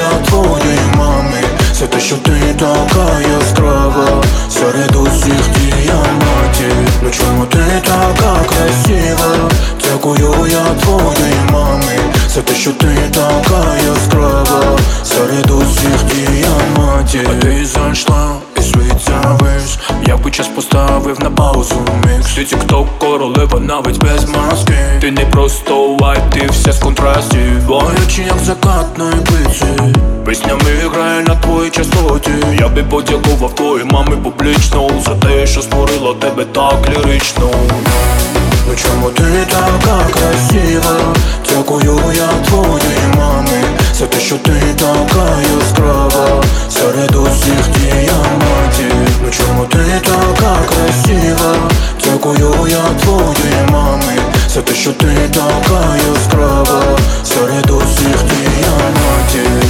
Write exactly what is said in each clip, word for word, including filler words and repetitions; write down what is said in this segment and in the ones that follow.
я твоїй мамі за те, що ти така яскрава серед усіх діамантів. Ну чому ти така красива? Дякую я твоїй мамі за те, що ти така яскрава серед усіх діамантів. А ти зайшла і світ завис, я би час поставив на паузу мікс. Ти тік-ток королева навіть без маски. Ти не просто вайб, ти вся з контрастів. Твої очі як закатної пиці, піснями грає на твоїй частоті. Я би подякував твоїй мамі публічно за те, що створила тебе так лірично. Ну чому ти така красива? Дякую я твоїй мамі за те, що ти така яскрава серед усіх діамантів. Ну чому ти така красива? Дякую я твоїй мамі за те, що ти така яскрава серед усіх діамантів.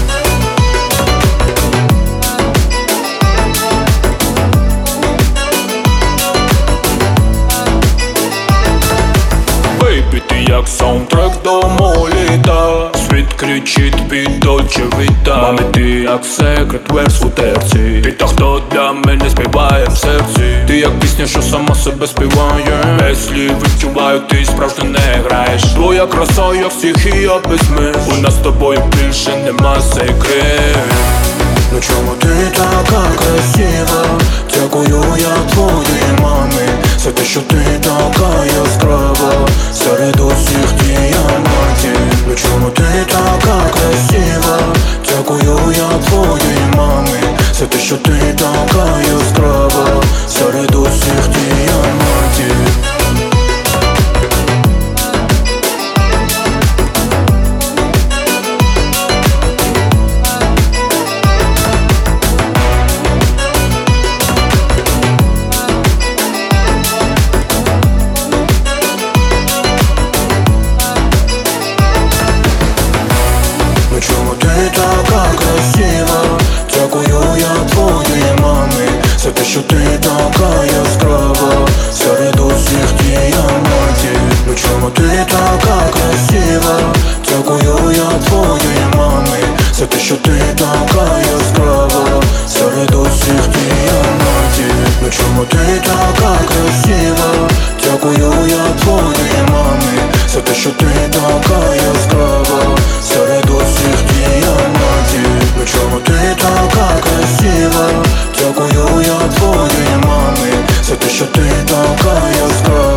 Як саундтрек до мого літа, світ кричить під Дольче Віта. Мамі, ти як секрет верс у терці. Ти та, хто для мене співає в серці. Ти як пісня, що сама себе співає. Без слів відчуваю, ти справжньо не граєш. Твоя краса, як стихія без меж. У нас з тобою більше нема секретів. Ну чому ти така красива? Дякую я твоїй мамі за те, що ти така яскрава серед усіх діамантів. Ну чому ти така красива? Дякую я твоїй мамі за те, що ти така яскрава серед усіх діамантів. Чому ти така красива? Дякую я твоїй мамі за те, що ти така яскрава серед усіх діамантів. Ну чому ти така красива? Дякую я твоїй мамі за те, що ти така яскрава серед усіх діамантів. Ну чому ти така красива? Дякую я твоїй мамі за те, що ти така яскрава серед усіх діамантів. Ну чому ти така красива? Дякую я твоїй мамі за те, що ти така яскрава